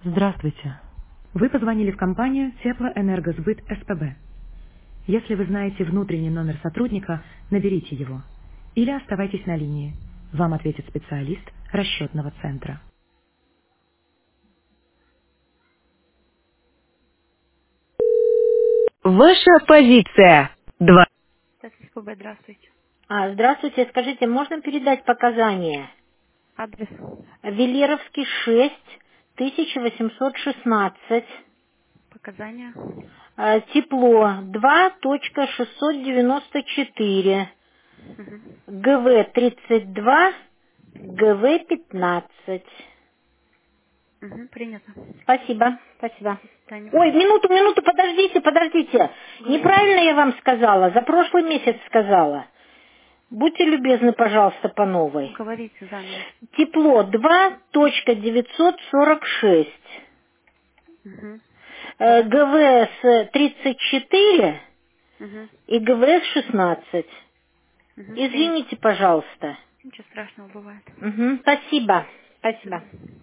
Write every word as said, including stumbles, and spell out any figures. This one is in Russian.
Здравствуйте. Вы позвонили в компанию Теплоэнергосбыт СПБ. Если вы знаете внутренний номер сотрудника, наберите его. Или оставайтесь на линии. Вам ответит специалист расчетного центра. Ваша позиция. Два. Так, СПБ, здравствуйте. А, здравствуйте, скажите, можно передать показания? Адрес. Велеровский шесть, тысяча восемьсот шестнадцать. Показания. А, тепло два точка шестьсот девяносто четыре. Угу. ГВ тридцать два, ГВ пятнадцать. Угу, принято. Спасибо, спасибо. Таня. Ой, минуту, минуту, подождите, подождите. Говорите. Неправильно я вам сказала, за прошлый месяц сказала. Будьте любезны, пожалуйста, по новой. Говорите заново. Тепло два точка девятьсот сорок шесть. Угу. Э, Да. ГВС тридцать четыре Угу. и ГВС шестнадцать. Угу. Принято. Извините, пожалуйста. Ничего страшного бывает. Мгм, спасибо, спасибо. Мгм.